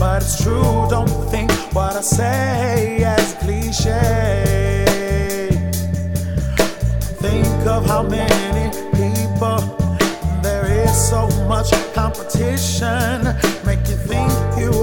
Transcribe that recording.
but it's true. Don't think what I say as cliche. Think of how many people, there is so much competition, make you think you